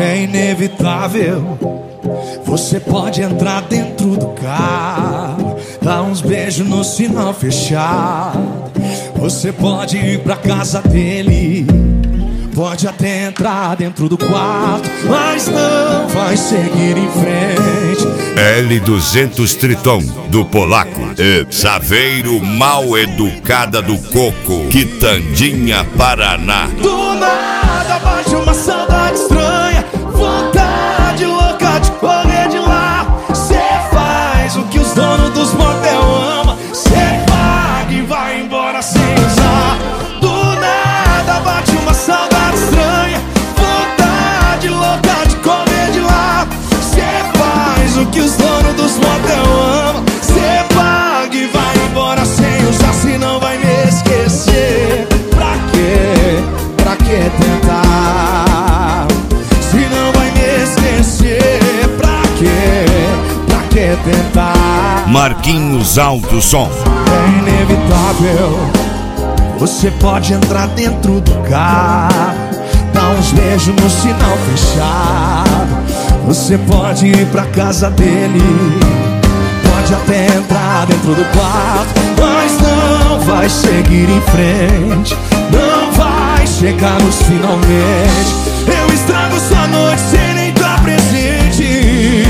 É inevitável. Você pode entrar dentro do carro, dar uns beijos no sinal fechado. Você pode ir pra casa dele, pode até entrar dentro do quarto, mas não vai seguir em frente. L200 Triton, do Polaco. Saveiro Mal Educada do Coco, Quitandinha, Paraná. Do nada bate uma saudade estranha, vontade louca de correr de lá. Cê faz o que os donos dos motel amam, cê paga e vai embora sem usar. Do nada bate uma saudade estranha, vontade louca de correr de lá. Cê faz o que os donos dos motel amam, cê paga e vai embora sem usar. Se não vai me esquecer, pra quê? Pra que tentar? Se não vai me esquecer, pra quê? Pra que tentar? Marquinhos Alto Som. É inevitável. Você pode entrar dentro do carro, dar uns beijos no sinal fechado. Você pode ir pra casa dele, pode até entrar dentro do quarto, mas não vai seguir em frente, não vai chegar nos finalmente. Eu estrago sua noite sem nem estar presente.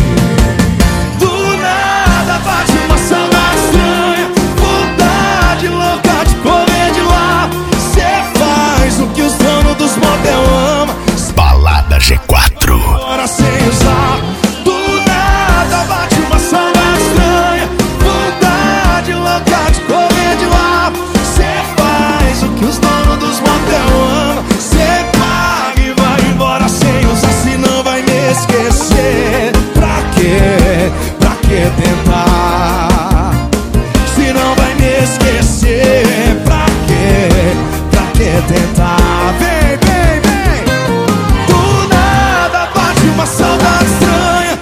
Do nada bate uma saudade estranha, vontade louca de correr de lá. Cê faz o que os donos dos motel amam, Balada G4. agora sem usar. Do nada bate uma saudade estranha, vontade louca de correr de lá. Cê faz o que os donos dos motel amam, cê paga e vai embora sem usar. Se não vai me esquecer, pra quê? Pra que tentar? Se não vai me esquecer, pra quê? Pra que tentar? Vem, vem, vem. Do nada bate uma saudade estranha,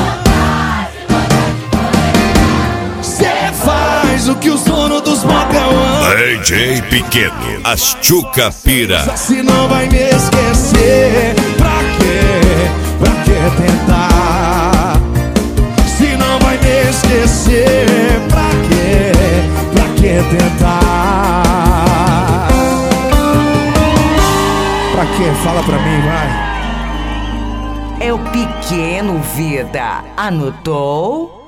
cê faz o que os donos dos motel amam. DJ Pequeno, as Tchuca Pira. Se não vai me esquecer, pra quê? Pra que tentar? Se não vai me esquecer, pra quê? Pra que tentar? Pra quê? Fala pra mim, vai. É o Pequeno, vida. Anotou?